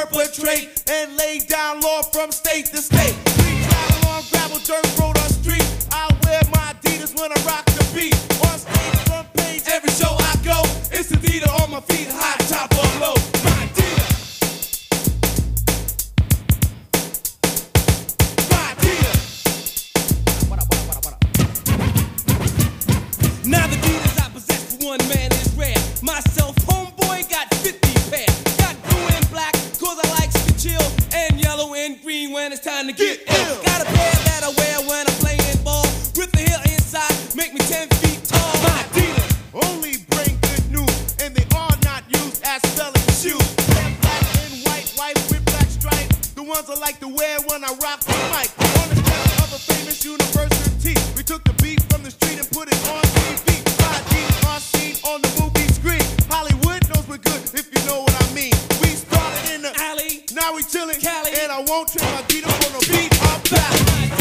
perpetrate and lay down law from state to state. We drive along gravel, dirt road or street. I wear my Adidas when I rock the beat. On stage, front page, every show I go. It's Adidas on my feet, high top or low. My Adidas. My Adidas. Now the Adidas I possess for one man is rare. Myself, homeboy, got 50 pair. Got blue and black, cause I likes to chill. And yellow and green when it's time to get ill. Got a pair that I wear when I'm playing ball. With the heel inside, make me 10 feet tall. My Adidas only bring good news, and they are not used as spelling shoes. They're black and white with black stripes. The ones I like to wear when I rock the mic. On the step of a famous university, we took the beat from the street and put it on TV. My Adidas are seen on the movie screen. Hollywood knows we're good if you know what I mean. We started in the alley, now we chillin' Cali, and I won't trade my Adidas for no beat or back.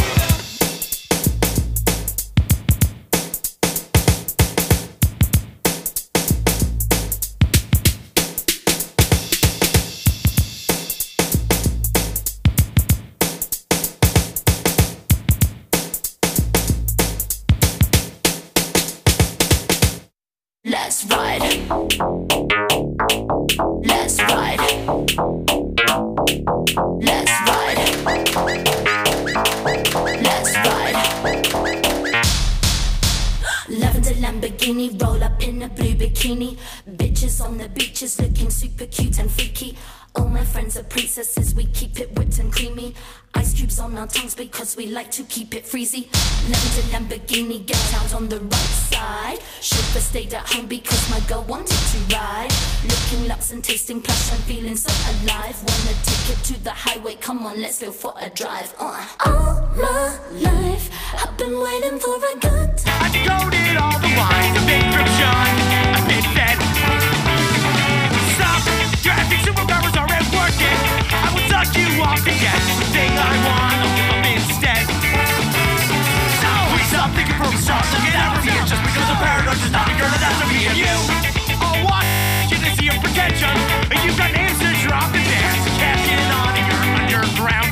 Let's ride. Let's ride. Let's ride. Let's ride. Lavender Lamborghini, roll up in a blue bikini. Bitches on the beaches looking super cute and freaky. All my friends are princesses, we keep it whipped and creamy. Ice cubes on our tongues because we like to keep it freezy. Lavender Lamborghini, get out on the right side. Chauffeur stayed at home because my girl wanted to ride. Looking luxe and tasting plush and feeling so alive. Wanna take it to the highway, come on, let's go for a drive. All my life, I've been waiting for a good time. I decoded all the lines of encryption. It said, stop, driving superpowers aren't working. I will suck you off to get the thing I want, I'll give up instead. So we stop thinking before we start looking out from here. Just because the paradox is not a girl, that's a me and you. All watch you to see your pretension. And you've got names to drop and dance. Cash in on your underground.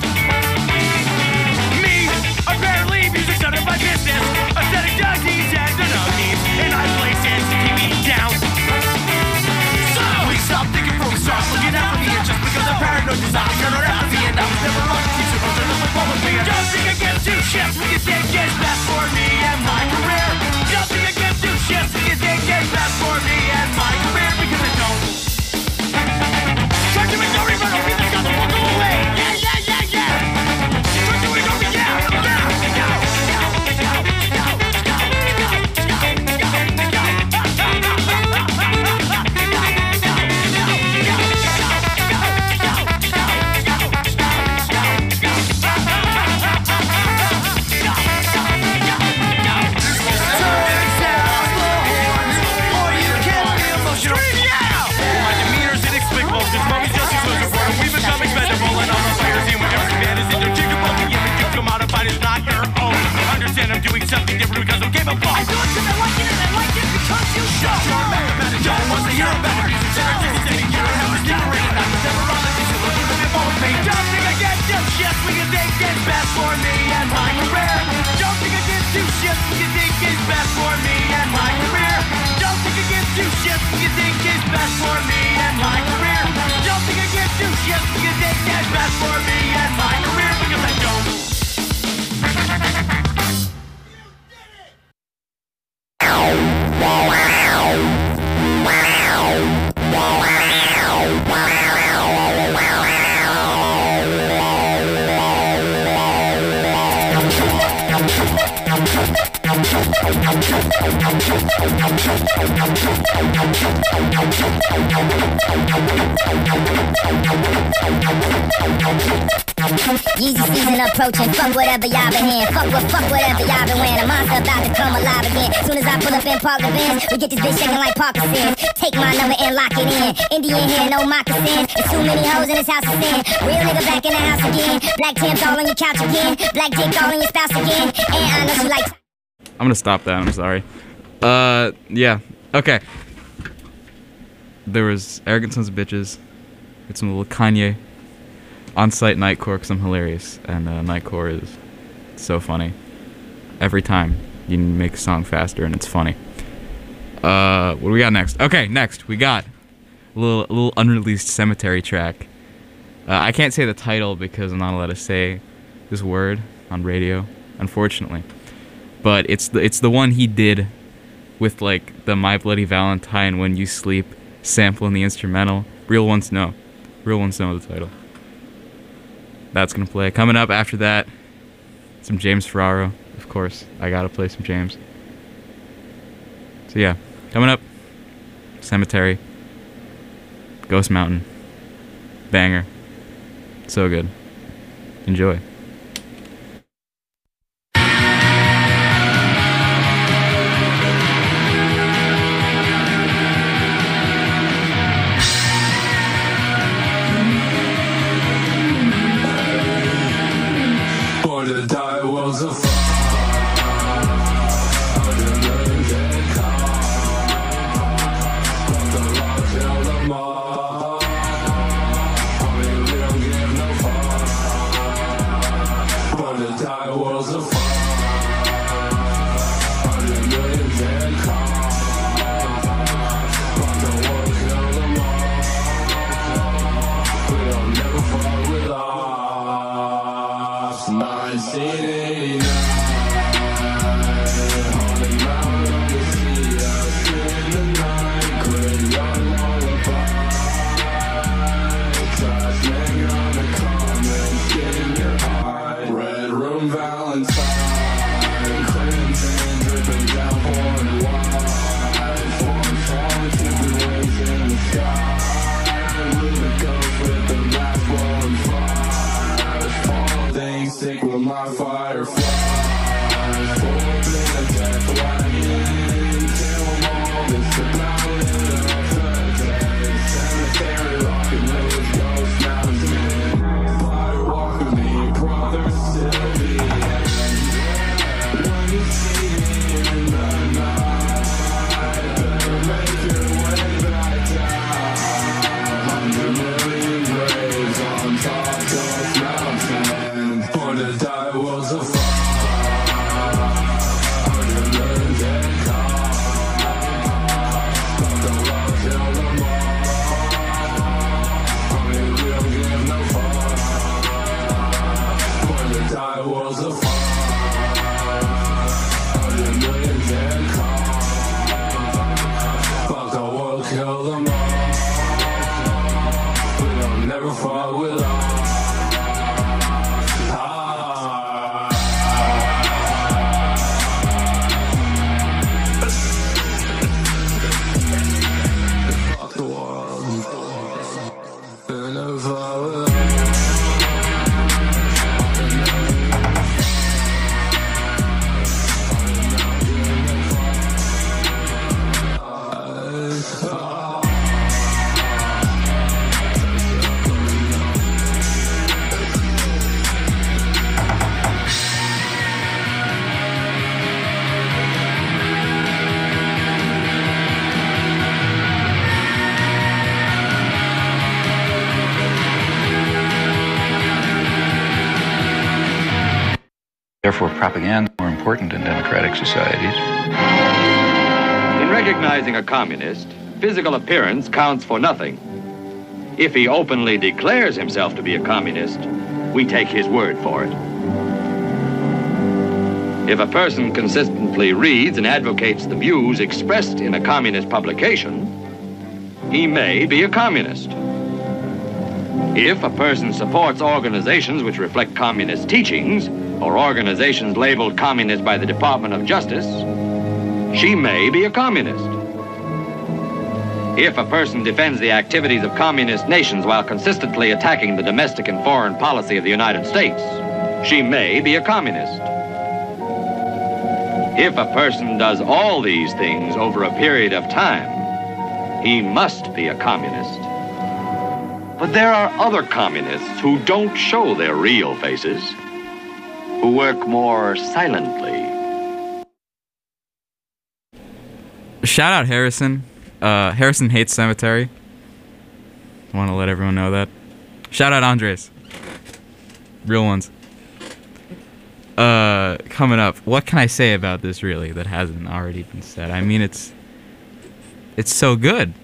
Me, apparently music's none of my business. Aesthetic disease and needs, and I places to keep me down. So we stop thinking before we start looking out from here. Just because the paradox is not a girl, that's a me and I was never on to teach about the public figure. Jumping against two shifts, we can think it's best for me and my career. Jumping against two shifts, we can think it's best for me and my career. Because I don't try to ignore me, but I'll be the guy that won't go away. Yeah. Try to ignore me, I'm doing something different because I'm capable. I do it because I like it and I like it because you show. You're mathematics, don't want to hear about it. Sitting here and have a decorated. I was never on the things you look at the ball with me. Jumping against two shifts, we can think it's best for me and my career. Jumping against two shifts, we can think it's best for me and my career. Jumping against two shifts, we can think it's best for me and my career. Jumping against two shifts, we can think it's best for me and my career because I don't. Yeezy season approaching, fuck whatever y'all been hearing. Fuck whatever y'all been wearing. A monster about to come alive again. Soon as I pull up in park the Benz, we get this bitch shaking like Parkinson's. Take my number and lock it in. Indian hair, no moccasins. There's too many hoes in this house of sin. Real nigga back in the house again. Black Tim's all on your couch again. Black dick all on your spouse again. And I know she like. I'm gonna stop that, I'm sorry. Yeah. Okay. There was Arrogant Sons of Bitches. Get some little Kanye. On-site Nightcore, because I'm hilarious, and Nightcore is so funny. Every time you make a song faster and it's funny. What do we got next? Okay, next we got a little unreleased Cemetery track. I can't say the title because I'm not allowed to say this word on radio, unfortunately. But it's the one he did with like the My Bloody Valentine, When You Sleep sample in the instrumental. Real ones know the title. That's gonna play. Coming up after that, some James Ferraro, of course. I gotta play some James. So yeah, coming up, Cemetery, Ghost Mountain, banger, so good. Enjoy. Therefore, propaganda is more important in democratic societies. In recognizing a communist, physical appearance counts for nothing. If he openly declares himself to be a communist, we take his word for it. If a person consistently reads and advocates the views expressed in a communist publication, he may be a communist. If a person supports organizations which reflect communist teachings, or organizations labeled communist by the Department of Justice, she may be a communist. If a person defends the activities of communist nations while consistently attacking the domestic and foreign policy of the United States, she may be a communist. If a person does all these things over a period of time, he must be a communist. But there are other communists who don't show their real faces, who work more silently. Shout out Harrison. Harrison hates Cemetery. I want to let everyone know that. Shout out Andres. Real ones. Coming up. What can I say about this really that hasn't already been said? I mean, it's so good.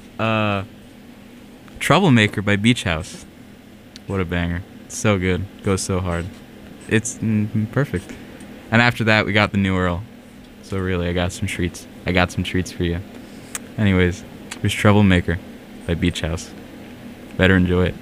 Troublemaker by Beach House. What a banger. It's so good. Goes so hard. It's perfect. And after that, we got the New Earl. So really, I got some treats. I got some treats for you. Anyways, here's Troublemaker by Beach House. Better enjoy it.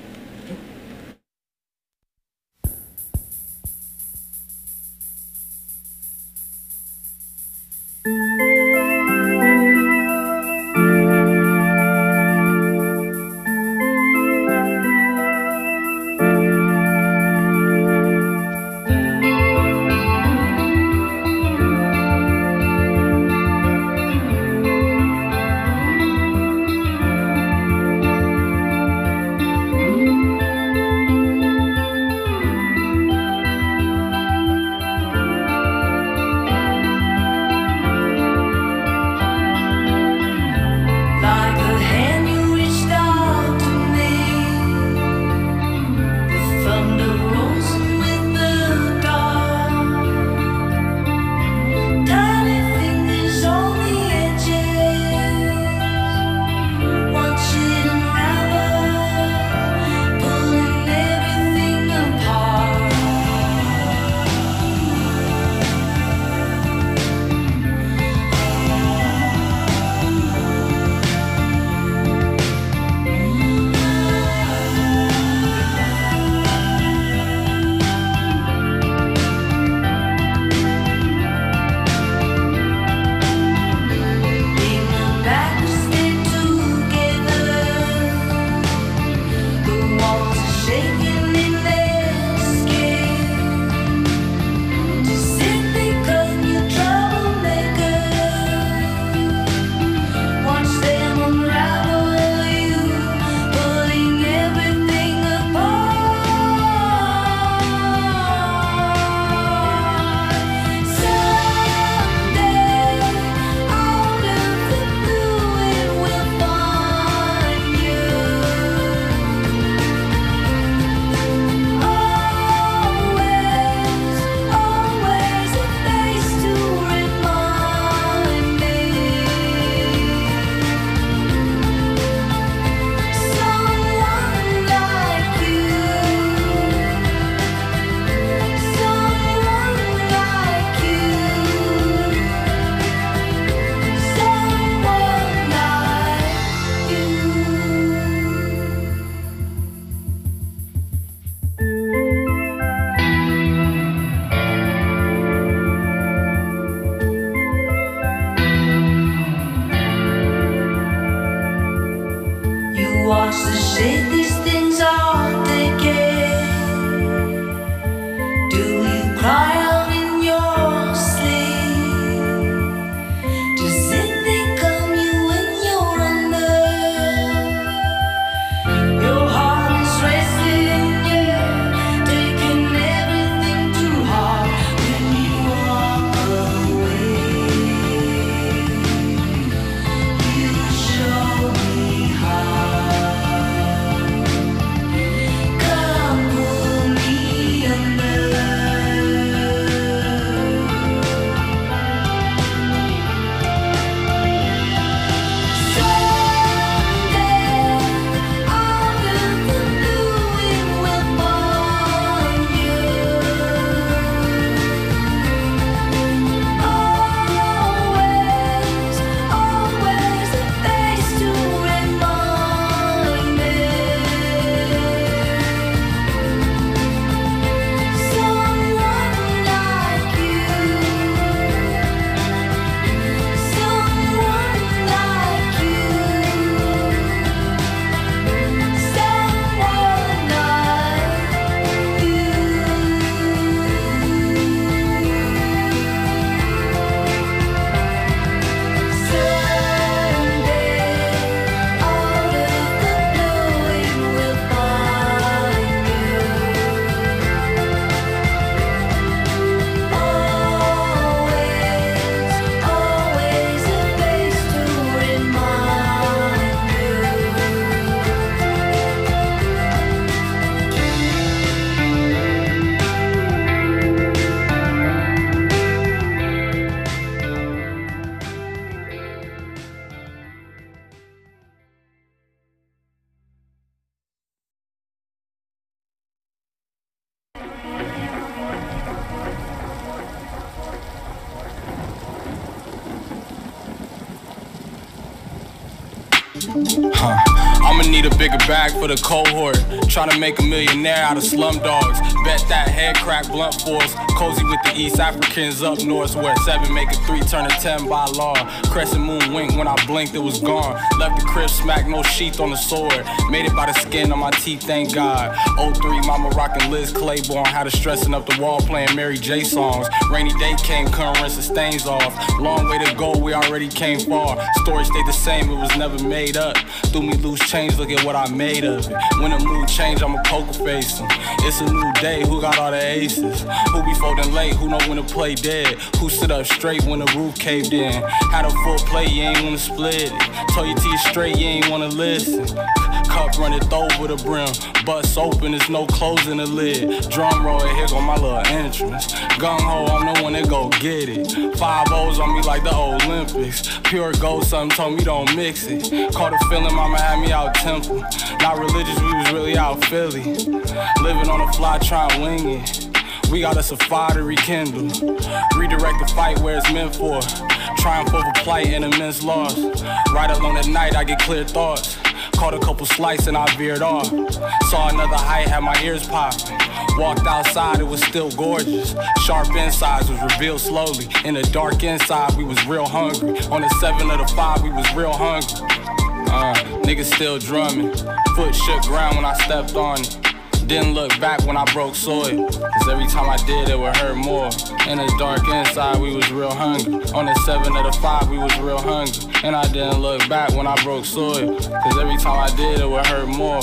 I'ma need a bigger bag for the cohort. Tryna make a millionaire out of slum dogs. Bet that head crack blunt force. Cozy with the East Africans up north, where 7 make a 3 turn a 10 by law. Crescent moon wink when I blinked, it was gone. Left the crib smack, no sheath on the sword. Made it by the skin on my teeth, thank God. 03, mama rockin' Liz Claiborne. Had her stressing up the wall playing Mary J songs. Rainy day came, couldn't rinse the stains off. Long way to go, we already came far. Story stayed the same, it was never made up. Threw me loose change, look at what I made of it. When the mood change, I'ma poker face em. It's a new day, who got all the aces? Who be folding late, who know when to play dead? Who stood up straight when the roof caved in? Had a full plate, you ain't wanna split it. Told your teeth straight, you ain't wanna listen. Cup runneth over the brim. Bust open, there's no closing the lid. Drum roll, here go my little entrance. Gung ho, I'm the one that go get it. 5 O's on me like the Olympics. Pure gold, something told me don't mix it. Caught a feeling, mama had me out temple. Not religious, we was really out Philly. Living on the fly, trying wing it. We got us a fire to rekindle. Redirect the fight where it's meant for. Triumph over plight and immense loss. Right alone at night, I get clear thoughts. Caught a couple slices and I veered off. Saw another height, had my ears popping. Walked outside, it was still gorgeous. Sharp insides was revealed slowly. In the dark inside, we was real hungry. On the 7 of the 5, we was real hungry. Niggas still drumming. Foot shook ground when I stepped on it. Didn't look back when I broke soil. Cause every time I did, it would hurt more. In the dark inside, we was real hungry. On the 7 of the 5, we was real hungry. And I didn't look back when I broke soil. Cause every time I did, it would hurt more.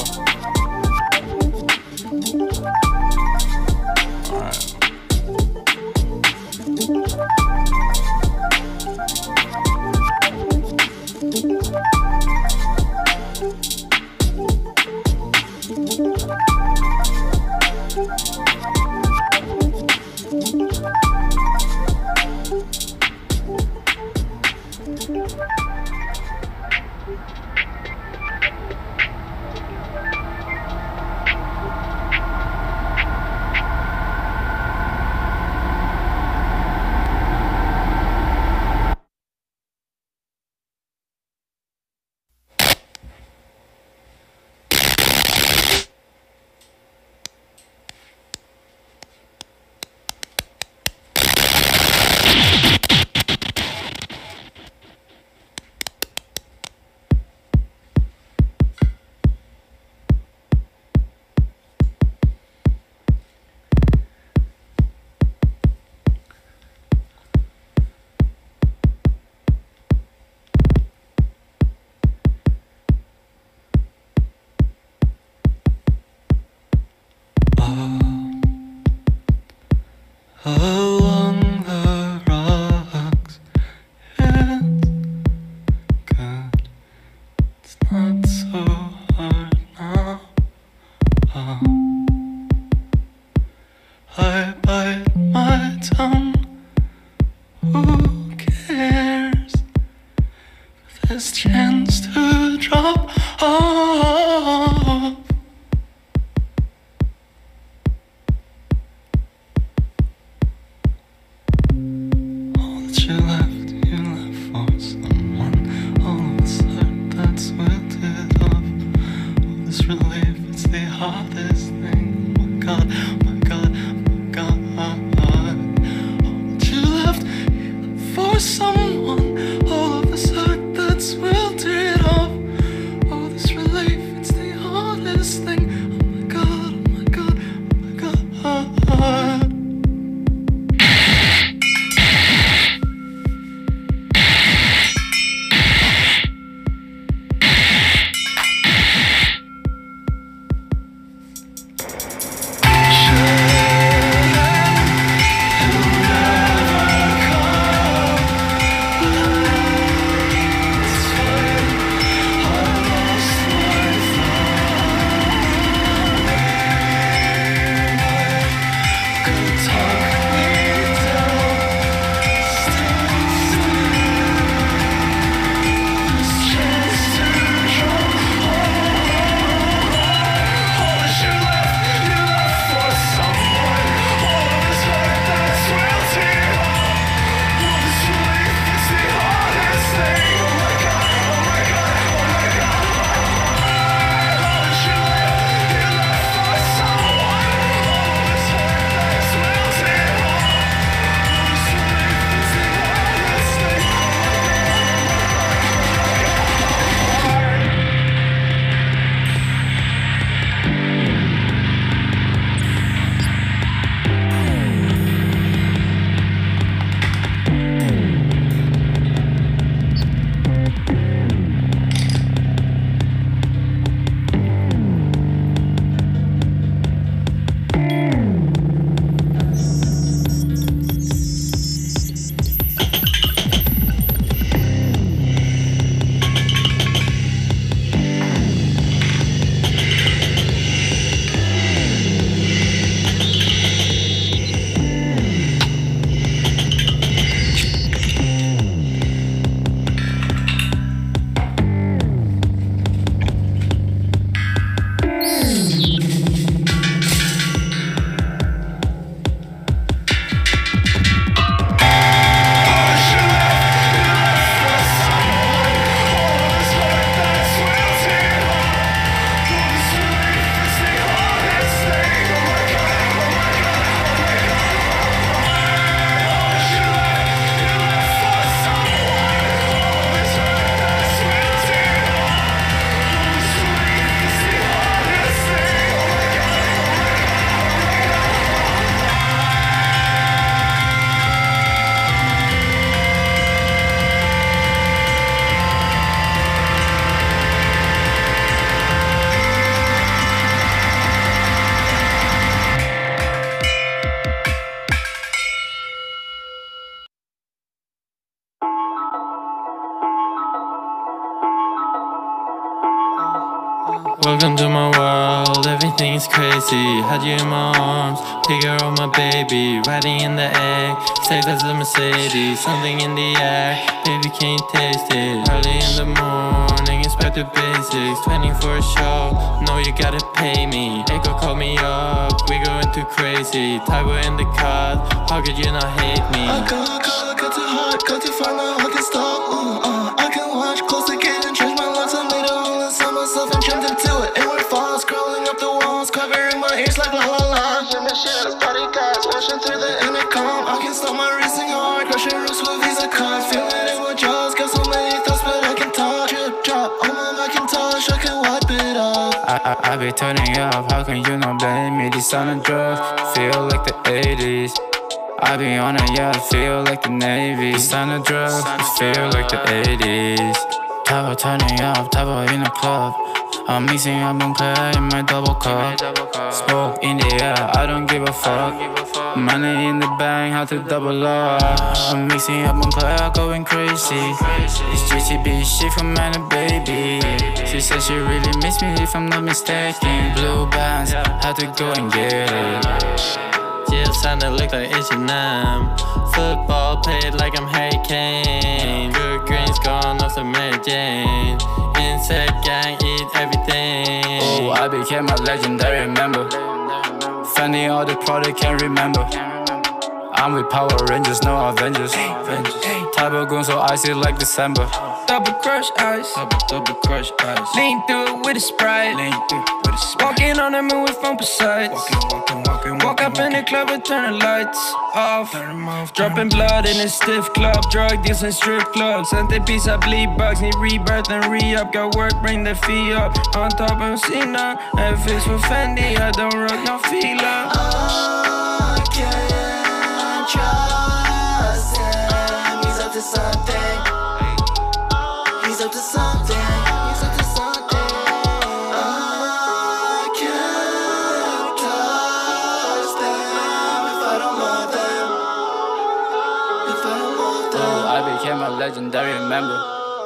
Along the rocks, it's good. It's not so hard now. I bite my tongue. Who cares? This chance to drop off. You left for someone. All of this hurt that's wilted off. All this relief, it's the hardest thing. Oh my God, oh my God, oh my God. All you left for someone. All of this hurt that's wilted off. All this relief, it's Welcome to my world, everything's crazy. Had you in my arms, figure of my baby. Riding in the air, safe as a Mercedes. Something in the air, baby, can you taste it? Early in the morning, inspect the basics. 24 show, know you gotta pay me. Echo call me up, we going too crazy. Typo in the cut, how could you not hate me? I got too hard, got too far, now I can stop. I can watch, close the gate and change my locks. I made a hole inside myself and jumped into it. Inward falls, crawling up the walls, covering my ears like la la la. Hear my shit, party guys, watching through the intercom. I can stop my racing heart, crushing roofs with Visa cards. Feeling it with jaws, got so many thoughts, but I can talk. Drip drop on my Macintosh, I can wipe it off. I be turning up, how can you not blame me? This on a drug, feel like the 80s. I be on a yacht, feel like the Navy. This on a drug, feel like the 80s. Typo turning up, typo in the club. I'm mixing up Moncler in my double cup. Smoke in the air, I don't give a fuck. Money in the bank, how to double up. I'm mixing up Moncler, going crazy. It's GTB shit from man and baby. She said she really miss me if I'm not mistaken. Blue bands, had to go and get it. Yeah, sounded look like H&M. Football paid like I'm Harry Kane. Good greens gone off the Mary Jane. Insect gang eat everything. Oh, I became a legendary member. Finding all the product can't remember. I'm with Power Rangers, no Avengers. Type of goon so icy like December. Double crush ice, double crush ice. Lean through it with a Sprite. Walking on the moon with phone sights. Walk up in the club and turn the lights off. Dropping blood in a stiff club. Drug deals and strip clubs. Centipedes, I bleed bugs. Need rebirth and re-up. Got work, bring the fee up. On top of Cena. If it's for Fendi, I don't rock no feeler. I can't trust him. He's up to something. He's up to something. He's up to something. I can't trust them if I don't love them. If I don't love them. Oh, I became a legendary member.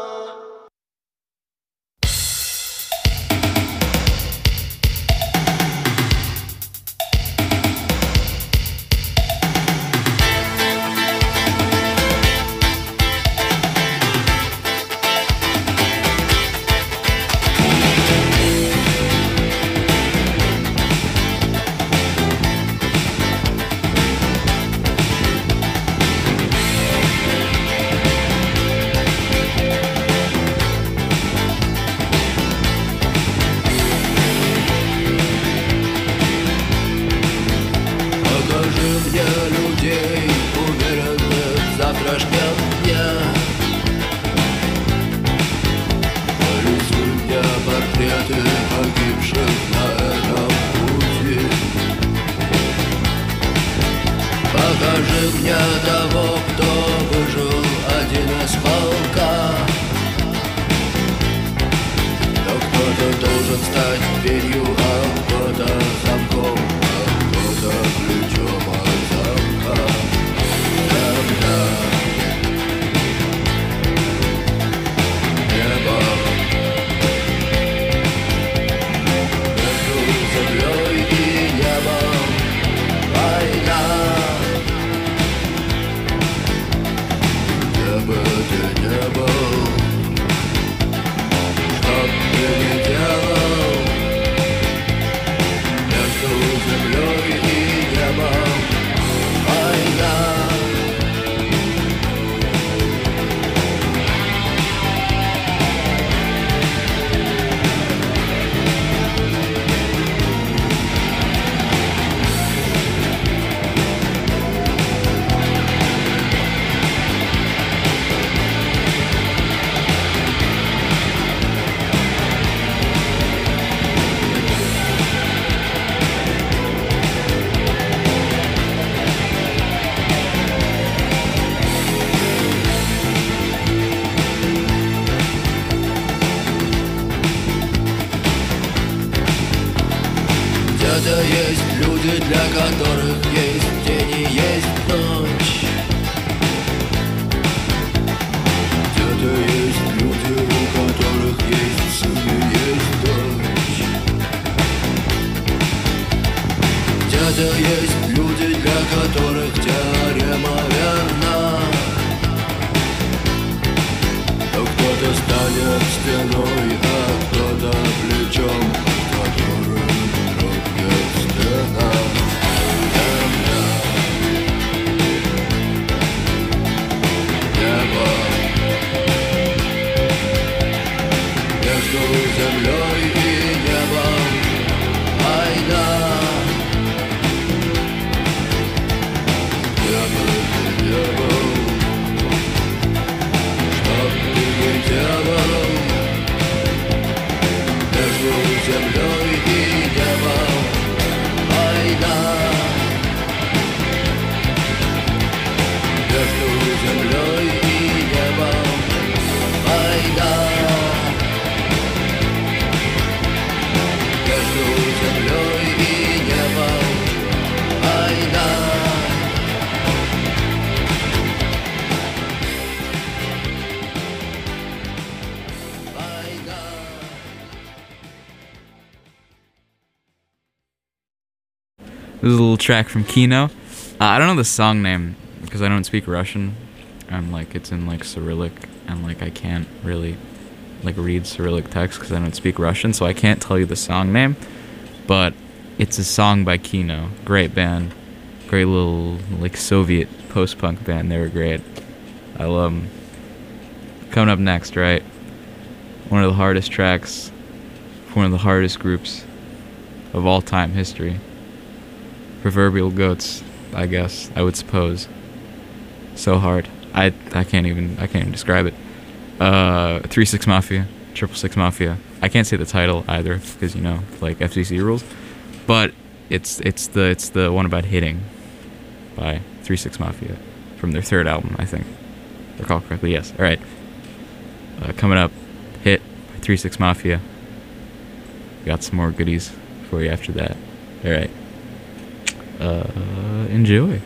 Покажи мне того, кто выжил один из полка. Но кто-то должен стать дверью, а кто-то замком, а кто-то ключом от замка. Когда небо между землей и небом война. Где бы ты не был, что бы ты ни делал, между землей и небом война. Где-то есть люди, для которых есть день и есть ночь. Где-то есть люди, у которых есть сын и есть дочь. стеной, а кто-то плечом, которым робкая стена. Небо между землей и небом, война. Небо, небо, чтоб ты не делал. Между землей и небом, война. Между землей и небом, война. Между землей и небом, война. This is a little track from Kino. I don't know the song name because I don't speak Russian, and like it's in like Cyrillic, and like I can't really like read Cyrillic text because I don't speak Russian, so I can't tell you the song name. But it's a song by Kino. Great band, great little like Soviet post-punk band. They were great. I love them. Coming up next, right? One of the hardest tracks, one of the hardest groups of all time history. Proverbial Goats, I guess, I would suppose. So hard. I can't even describe it. 3-6 Mafia, 666 Mafia. I can't say the title either because you know, like FCC rules. But it's the one about hitting by 3-6 Mafia from their third album, I think. If I recall correctly, yes. All right. Coming up, Hit by 3-6 Mafia. Got some more goodies for you after that. All right. Enjoy.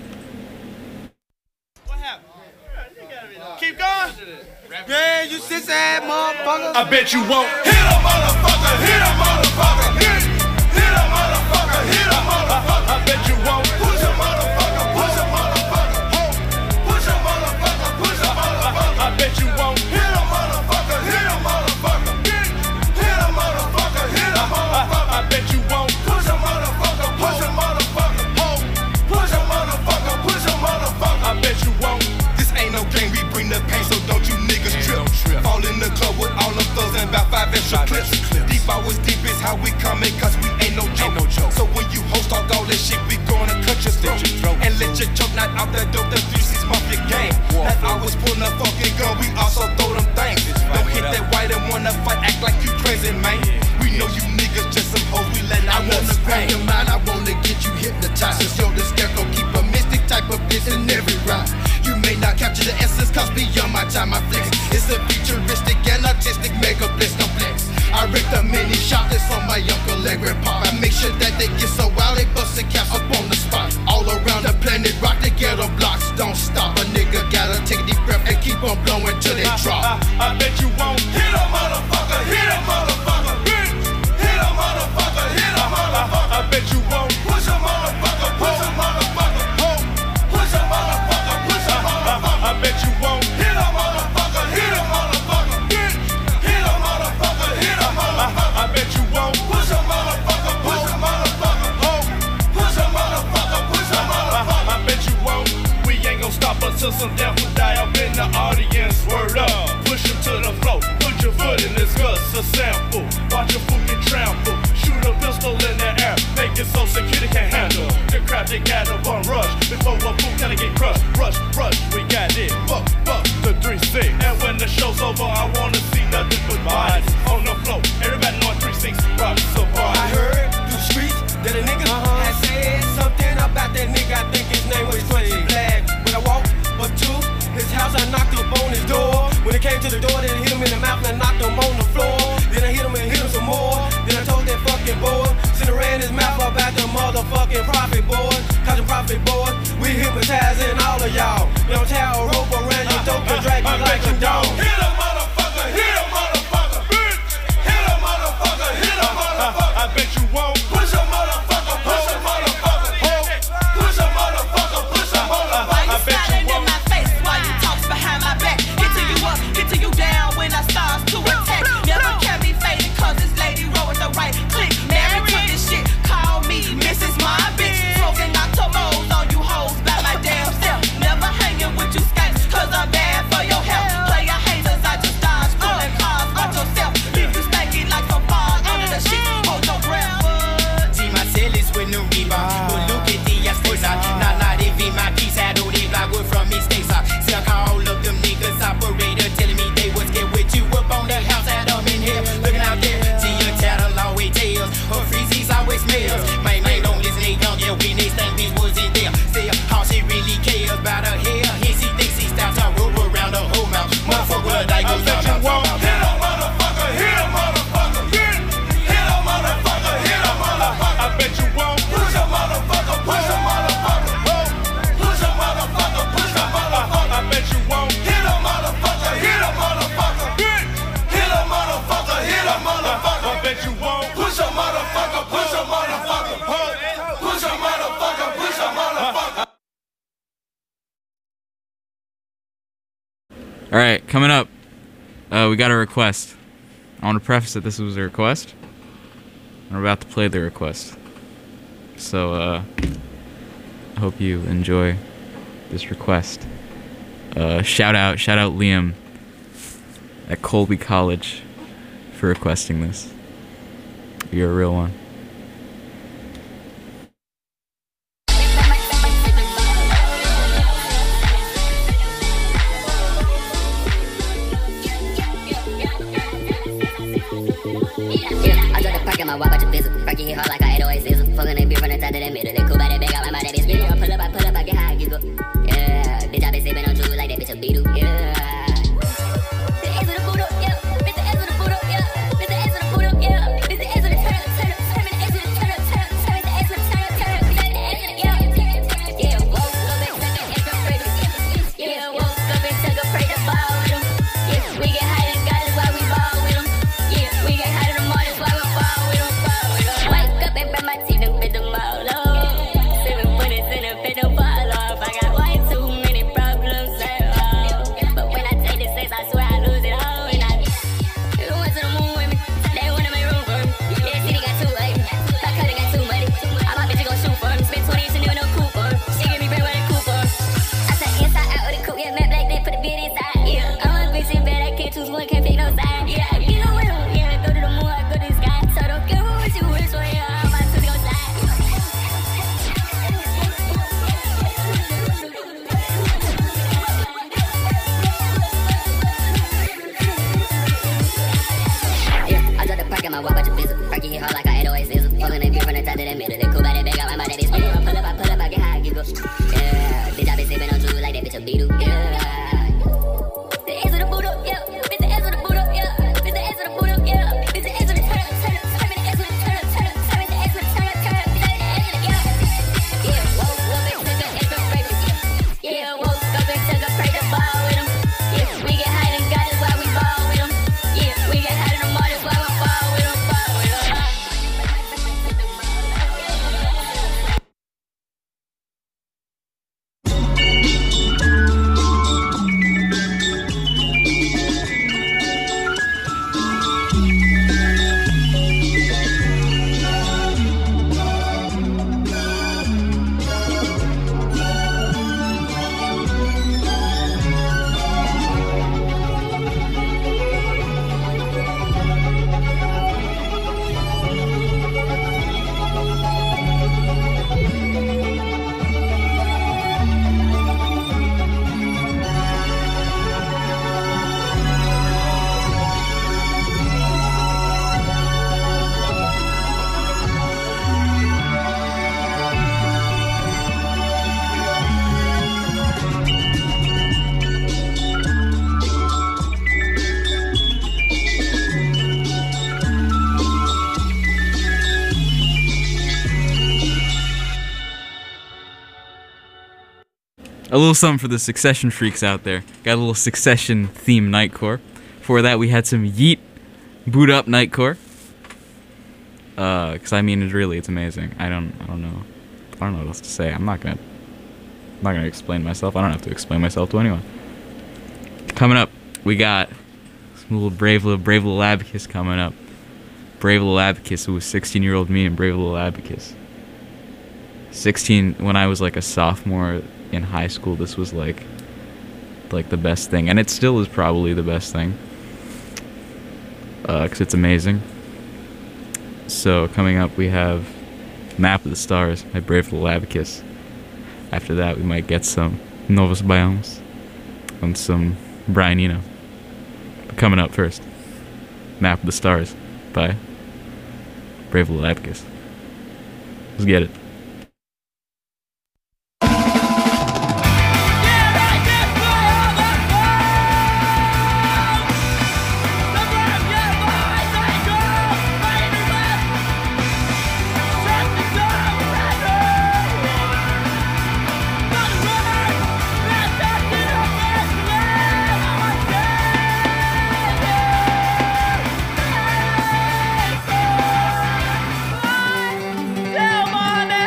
Keep going. Yeah, you sis ass motherfucker. I bet you won't hit a motherfucker, hit a motherfucker, hit a motherfucker, hit a motherfucker. I bet you won't push a motherfucker, push a motherfucker, push a motherfucker, push a motherfucker. I bet you won't hit a motherfucker, hit a motherfucker, hit a motherfucker, hit a motherfucker. I bet you won't push a motherfucker, push a motherfucker, push a motherfucker, push a motherfucker. I bet you won't. This ain't no game, we bring the pain, so don't you niggas trip. Fall in the club with all them thugs and about 5 extra clips. Deep hours deep is how we coming, cause we ain't no joke. So when you host talk all this shit, we gonna cut your throat and let your choke not out the dope. The 3-6 Mafia game. Not always pull a fucking gun, we also throw them things. Don't hit that white and wanna fight, act like you crazy, man. We know you niggas just some hoes, we let out. I wanna grab your mind, I wanna get you hypnotized. Since you're the scarecrow, keep a mystic type of bitch in every rhyme. You may not capture the essence, cause beyond my time I flex. It's a futuristic and artistic mega bliss complex. I rip the mini shot that's on my Uncle Legre pop. I make sure that they get so wild they bustin' caps up on the spot. All around the planet rock, the ghetto blocks don't stop. A nigga gotta take a deep breath and keep on blowing till they drop. I bet you won't hit a motherfucker, hit a motherfucker, hit a motherfucker, hit a motherfucker. I bet you won't push a motherfucker, push a motherfucker, push a motherfucker, push a motherfucker. I bet you won't hit a motherfucker, hit a motherfucker, hit a motherfucker, hit a motherfucker. I bet you won't push a motherfucker, push a motherfucker, push a motherfucker, push a motherfucker. I bet you won't. We ain't gon' stop until some death will die up in the audience. Word up, push him to the floor, put your foot in this guts, a sample. Watch your foot get trampled. Shoot a pistol in the air, make it so security can't handle. The crowd they gotta run rush before a fool gotta get crushed. Rush, rush, we got it. Fuck, the 3-6. And when the show's over, I wanna see nothing but bodies on the floor. Everybody know 3-6 rock so far. I heard through the streets that a nigga had said something about that nigga. I think his name was 20 Black. When I walked up to his house, I knocked up on his door. When it came to the door, then I hit him in the mouth and I knocked him on the floor. Then I hit him and hit him some more. Then I told that fucking boy, sit around his mouth about the motherfucking profit boy. Cause the profit boy, we hypnotizing all of y'all. Don't tie a rope around your dope and drag you like a dog. Hit a motherfucker, hit a motherfucker, hit a motherfucker, hit a motherfucker. I bet you won't push a motherfucker, push a motherfucker, push a motherfucker, push a motherfucker. I bet you won't. In my face while you talk behind my back. Get to you up, get to you down when I start to attack. All right, coming up, we got a request. I want to preface that this was a request. We're about to play the request. So, I hope you enjoy this request. Shout out Liam at Colby College for requesting this. You're a real one. My walk out your physical. Frankie hit hard like I 808 sizzle. Fucking that bitch from the top to that middle. They cool by that bag out my mouth, that bitch spit. I pull up, I get high, I get up. Yeah, bitch, I been sipping on juice like that bitch a beetle. Yeah. The ass of the boot up, yeah. Bitch, the ass of the boot up, yeah. Bitch, the ass of the boot up, yeah. Bitch, the ass of the turn up, turn up, turn up, the ass of the turn up, turn up, turn up, the ass of the turn up, turn up, the ass of the, yeah. Yeah, woke up and took an extra freedom. Yeah, woke up and took a pray to ball with them. Yeah, we get high and got us while we ball with them. Yeah, we get high in the mornings while we ball with them. Wake up and brush my teeth and fit them all off. 7 footers in a fit them fall off. I got way too many problems at all. But when I take this sex, I swear I lose it all. And I went to the moon with me. They went in my room for me. Yeah, city got too late. My cousin got too money. All my bitches gon' shoot for me. Spend 20 years no coupe for me. She give me bread with a coupe for me. I said inside out with a coupe. Yeah, man, black, they put the beat inside. Yeah, I'm a bitch in bed. I can't choose one, can't pick no side. Yeah, I get on with them. Yeah, go to the moon, I go to the sky. So don't care what you wish for. Yeah, all my pussy gon' slide. Yeah, I drop the park in my walk out your physical. Frankie hit hard like I 808 sizzle. Fucking that bitch from the top to that middle. They cool by that bag out my mouth, that bitch spit. I pull up, I get high, I get up. Yeah, bitch, I been sipping on juice like that bitch a beetle. Yeah. The ass of the boot up, yeah. Bitch, the ass of the boot up, yeah. Bitch, the ass of the boot up, yeah. Bitch, the ass of the turn up, turn up, turn up, the ass of the turn up, turn up, turn up, the ass of the turn up, turn up, the ass of the, yeah. Yeah, woke up and took an extra break. Yeah, woke up and took a pray to ball with them. Yeah, we get high and got us while we ball with them. Yeah, we get high in the mornings while we ball with them, ball with them. A little something for the Succession freaks out there. Got a little Succession theme Nightcore. Before that, we had some Yeet Boot Up Nightcore. Cause I mean, it's amazing. I don't know what else to say. I'm not gonna explain myself. I don't have to explain myself to anyone. Coming up, we got some little brave little Abacus coming up. Brave little Abacus, who was 16-year-old me and brave little Abacus. 16 when I was like a sophomore in high school. This was like the best thing, and it still is probably the best thing, because it's amazing. So coming up, we have Map of the Stars by Brave Little Abacus. After that, we might get some Novos Biomes and some Brian Eno. But coming up first, Map of the Stars by Brave Little Abacus. Let's get it. Tell my name.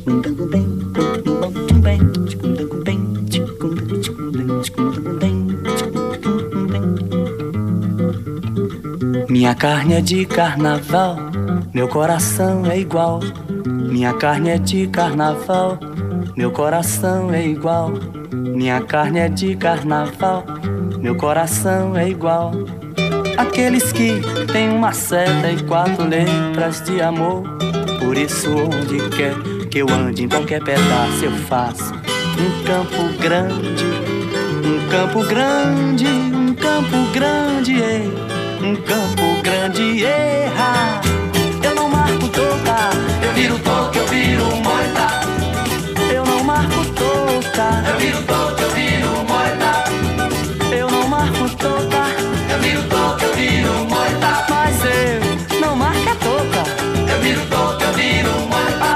Minha carne é de carnaval, meu coração é igual. Minha carne é de carnaval, meu coração é igual. Minha carne é de carnaval, meu coração é igual. Aqueles que têm uma seta e 4 letras de amor. Por isso onde quer que eu ande, em qualquer pedaço eu faço um campo grande, um campo grande, um campo grande, um campo grande, erra. Eu não marco toca, eu viro toca, eu viro moita. Eu não marco toca, eu viro toca, eu viro moita. Eu não marco toca, eu viro toca, eu viro moita. Mas eu não marco a toca, eu viro toca, eu viro moita.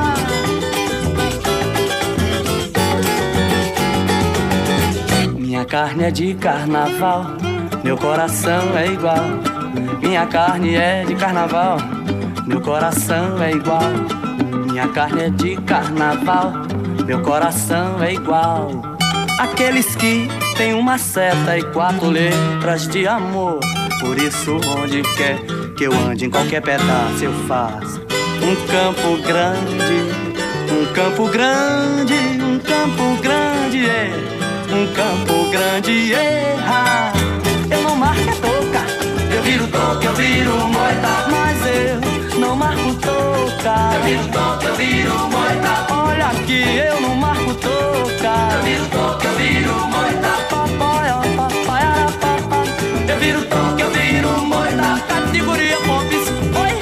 Minha carne é de carnaval, meu coração é igual. Minha carne é de carnaval, meu coração é igual. Minha carne é de carnaval, meu coração é igual. Aqueles que têm uma seta e 4 letras de amor. Por isso onde quer que eu ande, em qualquer pedaço eu faço um campo grande, um campo grande, um campo grande, um campo grande, erra. Eu não marco a toca, eu viro toca, eu viro moita. Mas eu não marco toca, eu viro toca, eu viro moita. Olha aqui, eu não marco toca, eu viro toca, eu viro moita. Eu viro toca, eu viro moita. Categoria Pops, oi.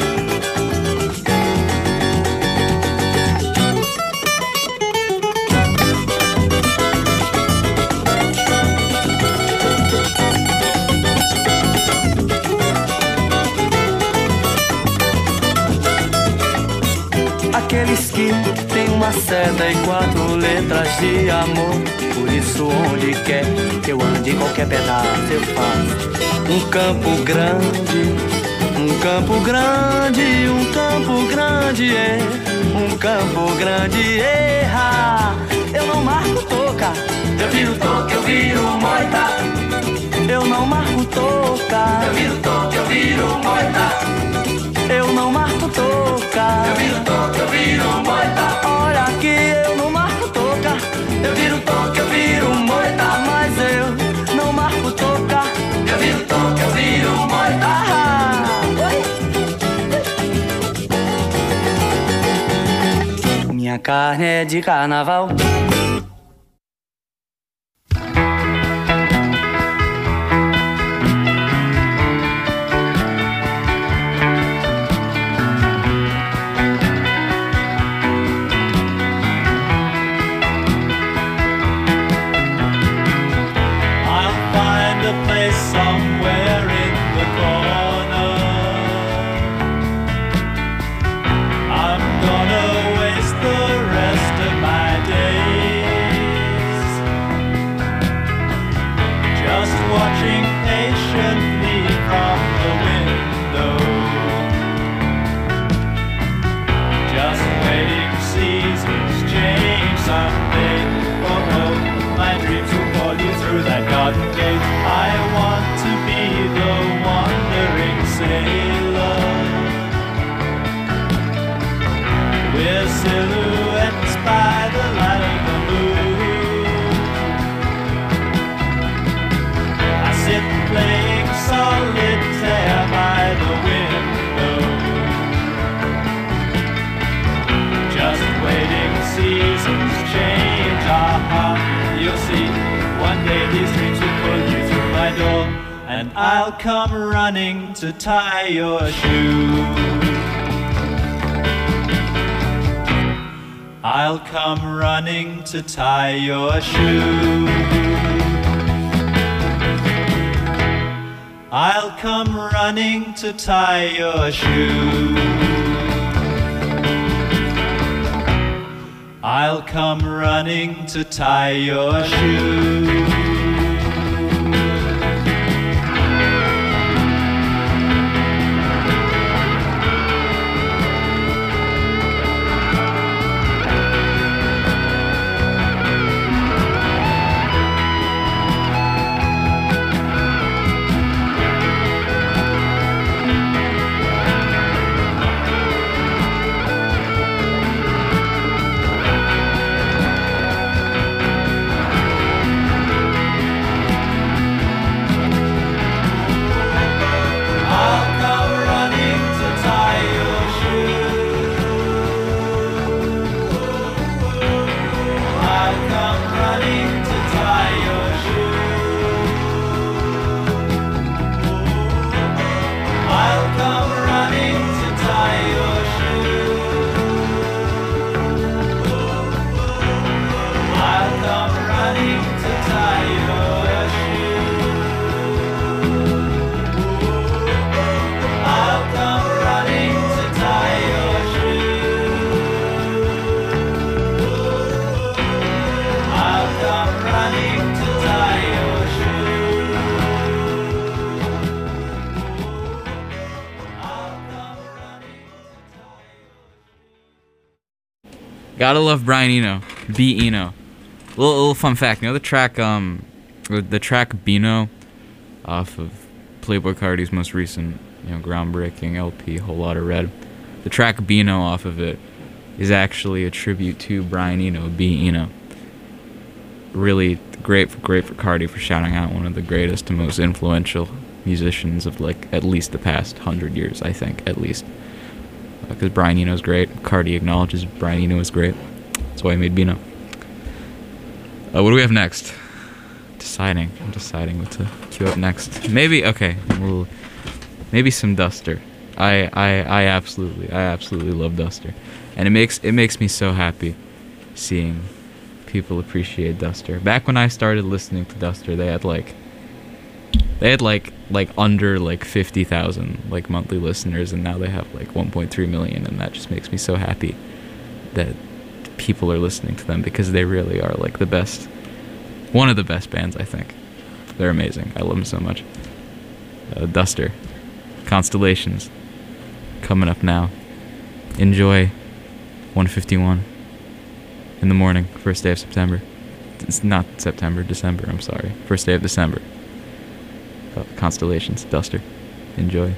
Aqueles que têm uma seta e 4 letras de amor. Por isso onde quer que eu ande, em qualquer pedaço eu faço um campo grande, um campo grande, um campo grande, um campo grande, erra. Eu não marco toca, eu viro toca, eu viro moita. Eu não marco toca, eu viro toca, eu viro moita. Eu não marco toca, eu viro toca, eu viro moita. Olha aqui, eu não marco toca, eu viro toca, eu viro moita. Mas eu não marco toca, eu viro toca, eu viro moita. Minha carne é de carnaval. And I'll come running to tie your shoe. I'll come running to tie your shoe. I'll come running to tie your shoe. I'll come running to tie your shoe. Gotta love Brian Eno. B. Eno. Little fun fact. You know the track Beano off of Playboi Carti's most recent, groundbreaking LP, Whole Lotta Red. The track Beano off of it is actually a tribute to Brian Eno, B. Eno. Really great for Carti for shouting out one of the greatest and most influential musicians of at least the past 100 years, I think, at least. Because Brian Eno's great. Carti acknowledges Brian Eno is great. That's why he made Beano. What do we have next? I'm deciding what to queue up next. Maybe some Duster. I absolutely love Duster, and it makes me so happy seeing people appreciate Duster. Back when I started listening to Duster, they had under 50,000 monthly listeners, and now they have 1.3 million, and that just makes me so happy that people are listening to them, because they really are the best, one of the best bands, I think. They're amazing. I love them so much. Duster, Constellations, coming up now. Enjoy 1:51 in the morning, first day of September. It's not September, December, I'm sorry. First day of December. Constellations, Duster. Enjoy.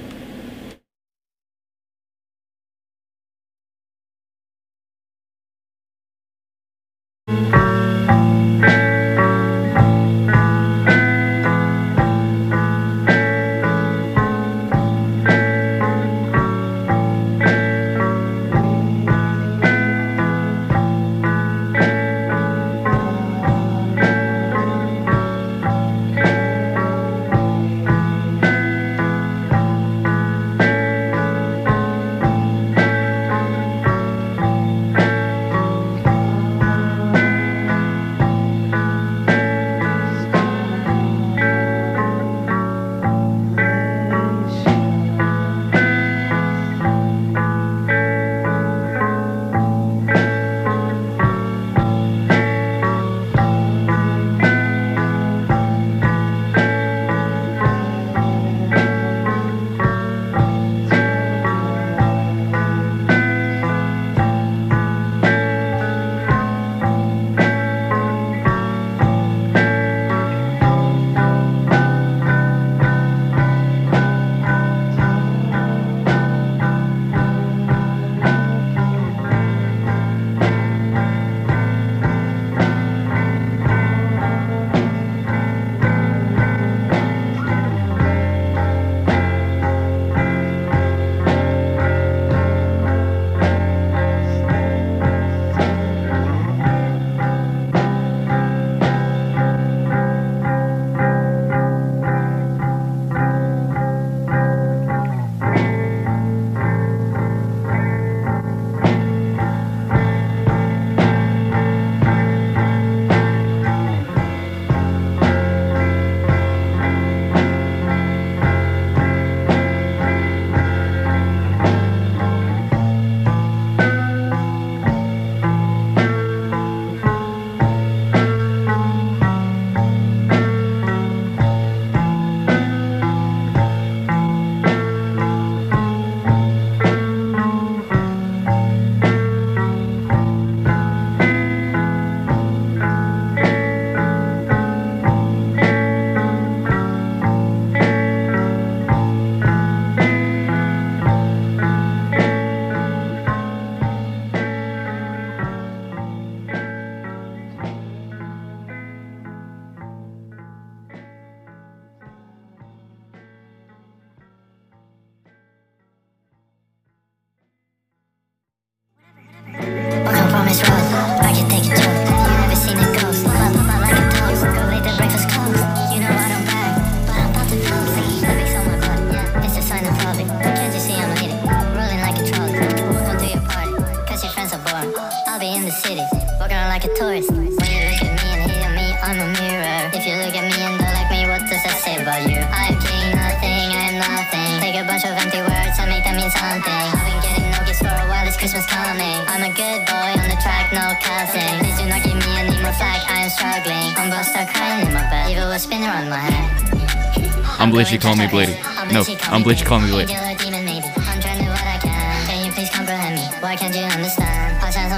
I'm Bleachy, call me Blady. No, I'm Bleachy, call me Blady. Why can't you understand? I'll shine some glory on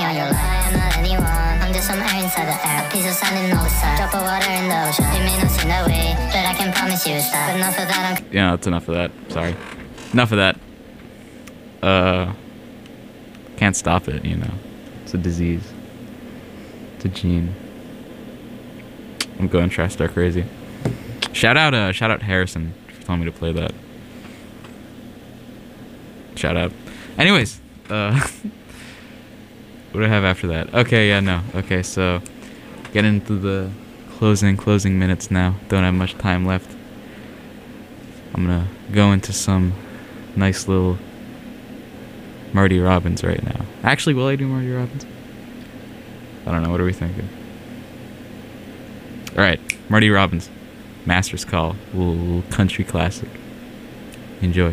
Are you lying at anyone? I'm just some air inside the air. Piece of sand in the side. Drop of water in the ocean. It may not seem that way, but I can promise you it's that. But enough of that. Yeah, that's enough of that. Sorry. Enough of that. Can't stop it, you know. It's a disease. It's a gene. I'm going trash star crazy. Shout out Harrison for telling me to play that. Shout out. Anyways, what do I have after that? Okay, yeah, no. Okay, so get into the closing minutes now. Don't have much time left. I'm gonna go into some nice little Marty Robbins right now. Actually, will I do Marty Robbins? I don't know. What are we thinking? All right, Marty Robbins, Master's Call, little country classic. Enjoy.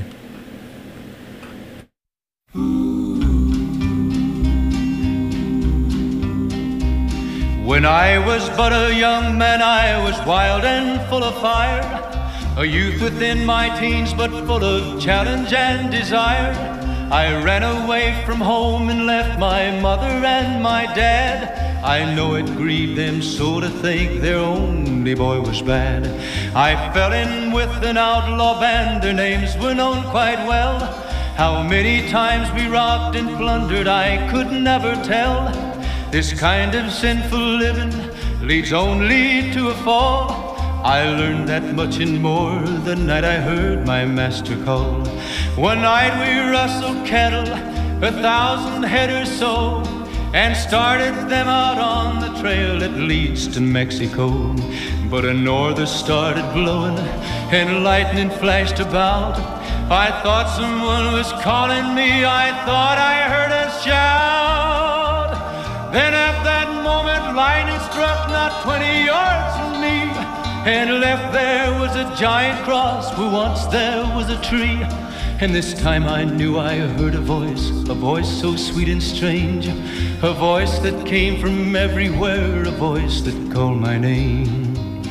When I was but a young man, I was wild and full of fire, a youth within my teens, but full of challenge and desire. I ran away from home and left my mother and my dad. I know it grieved them so to think their only boy was bad. I fell in with an outlaw band, their names were known quite well. How many times we robbed and plundered I could never tell. This kind of sinful living leads only to a fall. I learned that much and more the night I heard my master call. One night we rustled cattle, 1,000 head or so, and started them out on the trail that leads to Mexico. But a norther started blowing and lightning flashed about. I thought someone was calling me, I thought I heard a shout. Then at that moment lightning struck not 20 yards from me, and left there was a giant cross where once there was a tree. And this time I knew I heard a voice so sweet and strange, a voice that came from everywhere, a voice that called my name.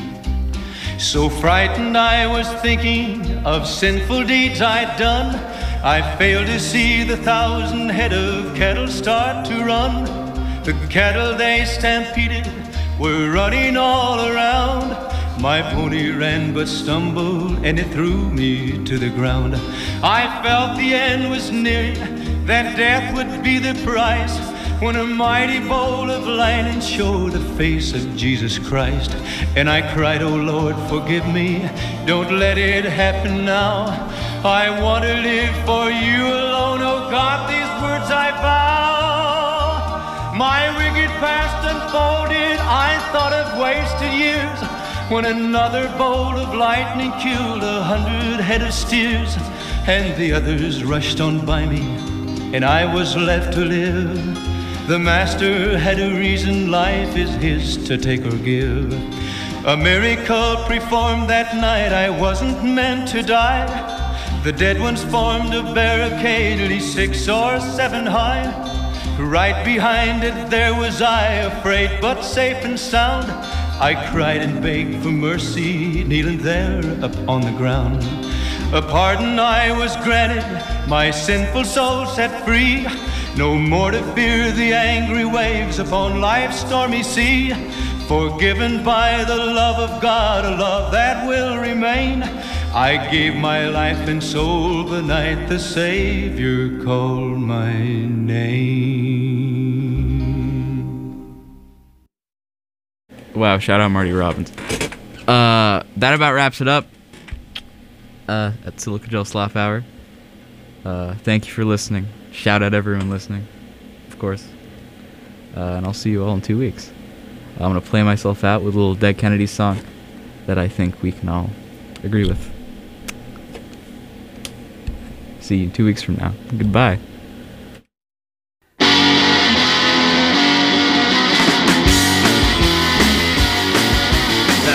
So frightened I was thinking of sinful deeds I'd done, I failed to see the 1,000 head of cattle start to run. The cattle they stampeded were running all around. My pony ran but stumbled, and it threw me to the ground. I felt the end was near, that death would be the price, when a mighty bolt of lightning showed the face of Jesus Christ. And I cried, oh Lord, forgive me, don't let it happen now. I want to live for you alone, oh God, these words I vow. My wicked past unfolded, I thought of wasted years, when another bolt of lightning killed 100 head of steers, and the others rushed on by me, and I was left to live. The master had a reason, life is his to take or give. A miracle performed that night, I wasn't meant to die. The dead ones formed a barricade, at least 6 or 7 high. Right behind it there was I, afraid but safe and sound. I cried and begged for mercy, kneeling there upon the ground. A pardon I was granted, my sinful soul set free. No more to fear the angry waves upon life's stormy sea. Forgiven by the love of God, a love that will remain. I gave my life and soul the night the Savior called my name. Wow, shout out Marty Robbins. That about wraps it up at Silica Gel Slop Hour. Thank you for listening. Shout out everyone listening, of course. And I'll see you all in 2 weeks. I'm going to play myself out with a little Dead Kennedy song that I think we can all agree with. See you in 2 weeks from now. Goodbye.